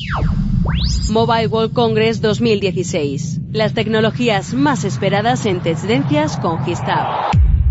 Mobile World Congress 2016. Las tecnologías más esperadas en Tendencias con Hitstab.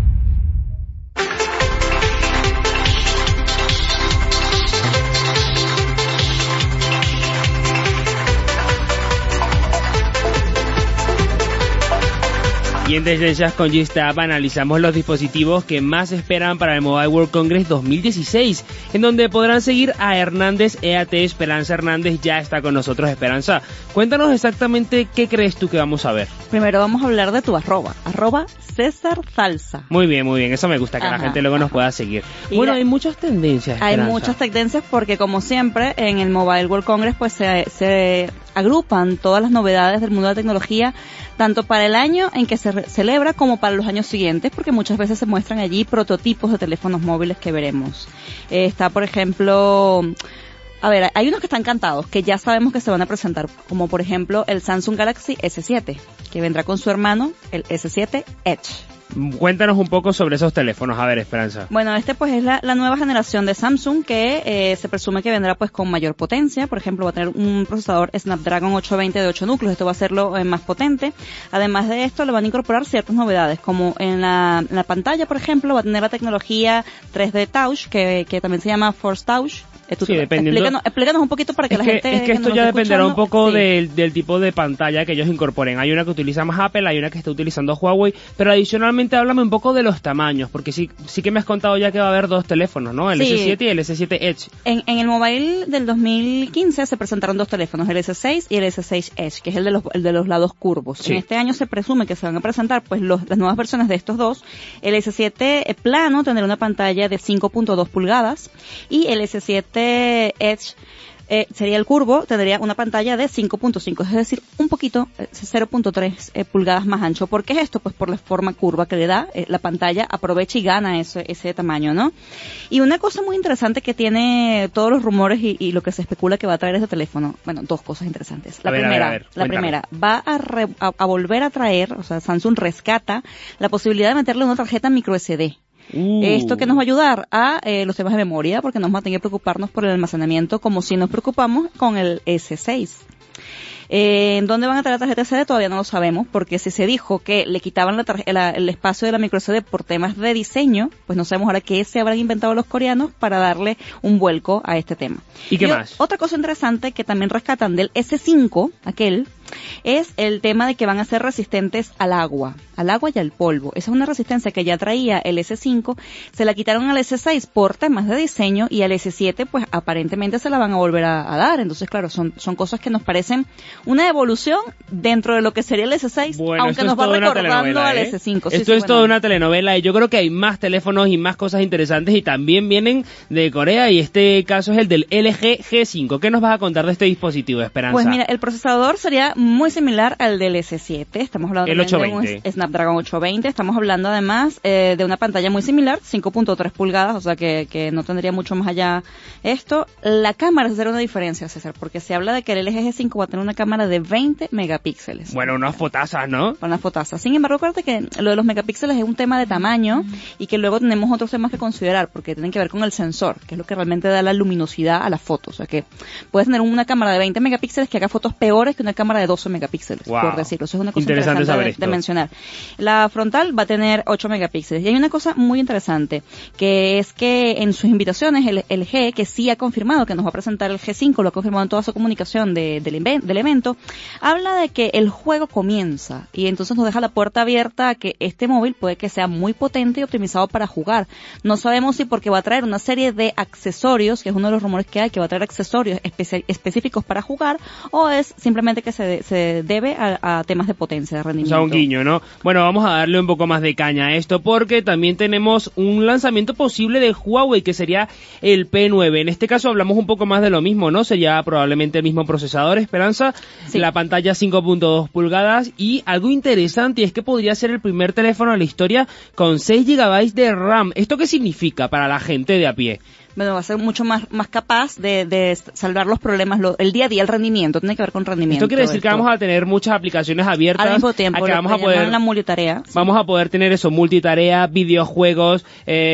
Y en Tendencias con Hitstab analizamos los dispositivos que más esperan para el Mobile World Congress 2016, en donde podrán seguir a Hernández EAT. Esperanza Hernández ya está con nosotros. Esperanza, cuéntanos exactamente qué crees tú que vamos a ver. Primero vamos a hablar de tu arroba César Salsa. Muy bien, eso me gusta, que la gente luego nos pueda seguir. Y bueno, hay muchas tendencias, Esperanza. Hay muchas tendencias porque, como siempre, en el Mobile World Congress pues se agrupan todas las novedades del mundo de la tecnología, tanto para el año en que se celebra como para los años siguientes, porque muchas veces se muestran allí prototipos de teléfonos móviles que veremos. Está, por ejemplo, hay unos que están cantados, que ya sabemos que se van a presentar, como por ejemplo el Samsung Galaxy S7, que vendrá con su hermano, el S7 Edge. Cuéntanos un poco sobre esos teléfonos, a ver, Esperanza. Bueno, pues es la nueva generación de Samsung que se presume que vendrá pues con mayor potencia. Por ejemplo, va a tener un procesador Snapdragon 820 de 8 núcleos. Esto va a hacerlo más potente. Además de esto, le van a incorporar ciertas novedades, como en la pantalla, por ejemplo, va a tener la tecnología 3D Touch, que también se llama Force Touch. Sí, dependiendo. Explícanos un poquito para que la gente... Es que esto ya dependerá un poco del tipo de pantalla que ellos incorporen. Hay una que utiliza más Apple, hay una que está utilizando Huawei, pero adicionalmente háblame un poco de los tamaños, porque sí que me has contado ya que va a haber dos teléfonos, ¿no? El S7 y el S7 Edge. En el mobile del 2015 se presentaron dos teléfonos, el S6 y el S6 Edge, que es el de los lados curvos. Sí. En este año se presume que se van a presentar pues las nuevas versiones de estos dos. El S7 plano tendrá una pantalla de 5.2 pulgadas y el S7 Edge sería el curvo, tendría una pantalla de 5.5, es decir, un poquito, 0.3 pulgadas más ancho. ¿Por qué es esto? Pues por la forma curva que le da, la pantalla aprovecha y gana ese tamaño, ¿no? Y una cosa muy interesante que tiene todos los rumores y lo que se especula que va a traer este teléfono, bueno, dos cosas interesantes. La primera, va a volver a traer, o sea, Samsung rescata la posibilidad de meterle una tarjeta micro SD. Esto que nos va a ayudar a los temas de memoria, porque no vamos a tener que preocuparnos por el almacenamiento como si nos preocupamos con el S6. ¿En dónde van a traer la tarjeta SD? Todavía no lo sabemos, porque si se dijo que le quitaban el espacio de la micro SD por temas de diseño, pues no sabemos ahora qué se habrán inventado los coreanos para darle un vuelco a este tema. ¿Y qué más? Otra cosa interesante que también rescatan del S5, es el tema de que van a ser resistentes al agua y al polvo. Esa es una resistencia que ya traía el S5, se la quitaron al S6 por temas de diseño y al S7 pues aparentemente se la van a volver a dar. Entonces, claro, son cosas que nos parecen una evolución dentro de lo que sería el S6, bueno, aunque nos va recordando al S5. Esto es toda una telenovela y yo creo que hay más teléfonos y más cosas interesantes y también vienen de Corea, y este caso es el del LG G5. ¿Qué nos vas a contar de este dispositivo, Esperanza? Pues mira, el procesador sería muy similar al del S7. Estamos hablando de un Snapdragon 820. Estamos hablando además de una pantalla muy similar, 5.3 pulgadas, o sea que no tendría mucho más allá esto. La cámara será una diferencia, César, porque se habla de que el LG G5 va a tener una cámara de 20 megapíxeles. Bueno, unas fotazas, ¿no? Unas fotazas. Sin embargo, acuérdate que lo de los megapíxeles es un tema de tamaño y que luego tenemos otros temas que considerar, porque tienen que ver con el sensor, que es lo que realmente da la luminosidad a la foto. O sea que puedes tener una cámara de 20 megapíxeles que haga fotos peores que una cámara de 12 megapíxeles, por decirlo. Eso es una cosa interesante de mencionar. La frontal va a tener 8 megapíxeles. Y hay una cosa muy interesante, que es que en sus invitaciones, el G, que sí ha confirmado que nos va a presentar el G5, lo ha confirmado en toda su comunicación del evento, habla de que el juego comienza y entonces nos deja la puerta abierta a que este móvil puede que sea muy potente y optimizado para jugar. No sabemos si porque va a traer una serie de accesorios, que es uno de los rumores que hay, que va a traer accesorios específicos para jugar, o es simplemente que se debe a temas de potencia, de rendimiento. O sea, un guiño, ¿no? Bueno, vamos a darle un poco más de caña a esto, porque también tenemos un lanzamiento posible de Huawei, que sería el P9. En este caso hablamos un poco más de lo mismo, ¿no? Sería probablemente el mismo procesador, Esperanza, sí. La pantalla 5.2 pulgadas y algo interesante, es que podría ser el primer teléfono en la historia con 6 GB de RAM. ¿Esto qué significa para la gente de a pie? bueno, va a ser mucho más capaz de salvar los problemas, el día a día, el rendimiento, tiene que ver con rendimiento. Esto quiere decir que vamos a tener muchas aplicaciones abiertas. Al mismo tiempo, vamos a poder la multitarea. Vamos a poder tener eso, multitarea, videojuegos,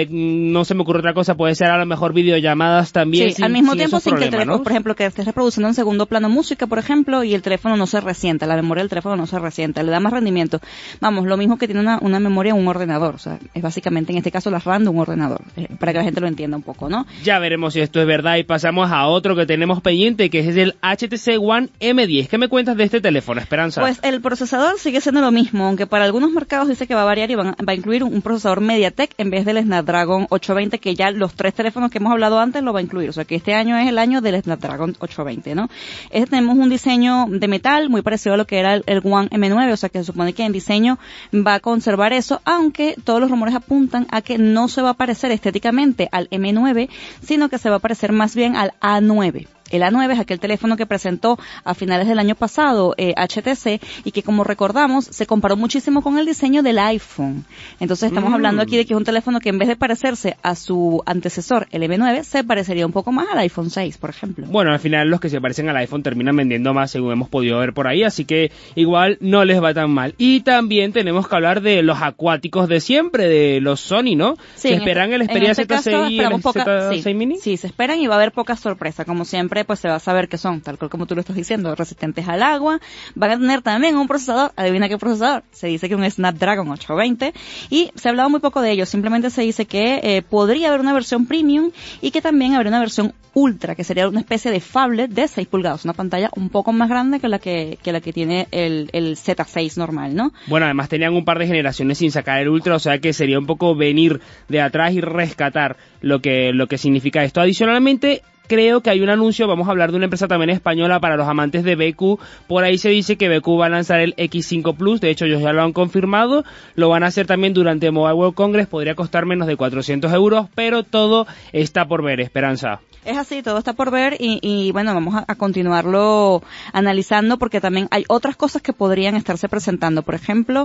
no se me ocurre otra cosa, puede ser a lo mejor videollamadas también. Sí, al mismo tiempo sin que el teléfono, ¿no? Por ejemplo, que estés reproduciendo en segundo plano música, por ejemplo, y el teléfono no se resienta, la memoria del teléfono no se resienta, le da más rendimiento. Vamos, lo mismo que tiene una memoria en un ordenador, o sea, es básicamente en este caso la RAM de un ordenador, para que la gente lo entienda un poco, ¿no? Ya veremos si esto es verdad y pasamos a otro que tenemos pendiente, que es el HTC One M10. ¿Qué me cuentas de este teléfono, Esperanza? Pues el procesador sigue siendo lo mismo, aunque para algunos mercados dice que va a variar y va a incluir un procesador MediaTek en vez del Snapdragon 820, que ya los 3 teléfonos que hemos hablado antes lo va a incluir, o sea que este año es el año del Snapdragon 820, ¿no? Tenemos un diseño de metal muy parecido a lo que era el One M9, o sea que se supone que en diseño va a conservar eso, aunque todos los rumores apuntan a que no se va a parecer estéticamente al M9, sino que se va a parecer más bien al A9. El A9 es aquel teléfono que presentó a finales del año pasado HTC y que, como recordamos, se comparó muchísimo con el diseño del iPhone. Entonces estamos hablando aquí de que es un teléfono que en vez de parecerse a su antecesor, el M9, se parecería un poco más al iPhone 6, por ejemplo. Bueno, al final los que se parecen al iPhone terminan vendiendo más, según hemos podido ver por ahí, así que igual no les va tan mal. Y también tenemos que hablar de los acuáticos de siempre, de los Sony, ¿no? Sí, ¿Se esperan el Xperia Z6 y el Z6 Mini? Sí, se esperan y va a haber pocas sorpresas, como siempre. Pues se va a saber que son, tal cual como tú lo estás diciendo, resistentes al agua. Van a tener también un procesador, adivina qué procesador, se dice que un Snapdragon 820, y se ha hablado muy poco de ello, simplemente se dice que podría haber una versión premium y que también habría una versión ultra, que sería una especie de phablet de 6 pulgadas, una pantalla un poco más grande que la que tiene el Z6 normal, ¿no? Bueno, además tenían un par de generaciones sin sacar el ultra, o sea que sería un poco venir de atrás y rescatar lo que significa esto. Adicionalmente, creo que hay un anuncio, vamos a hablar de una empresa también española para los amantes de BQ, por ahí se dice que BQ va a lanzar el X5 Plus, de hecho ellos ya lo han confirmado, lo van a hacer también durante Mobile World Congress, podría costar menos de 400 euros, pero todo está por ver, Esperanza. Es así, todo está por ver y bueno, vamos a continuarlo analizando porque también hay otras cosas que podrían estarse presentando, por ejemplo,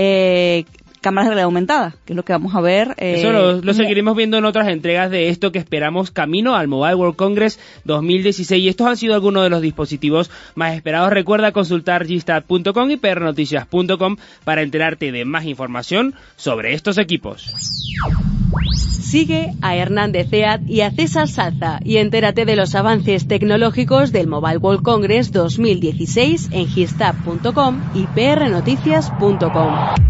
cámaras de realidad aumentada, que es lo que vamos a ver. Eso lo seguiremos viendo en otras entregas de esto que esperamos camino al Mobile World Congress 2016. Y estos han sido algunos de los dispositivos más esperados. Recuerda consultar gstat.com y prnoticias.com para enterarte de más información sobre estos equipos. Sigue a Hernández Ead y a César Salza y entérate de los avances tecnológicos del Mobile World Congress 2016 en gstat.com y prnoticias.com.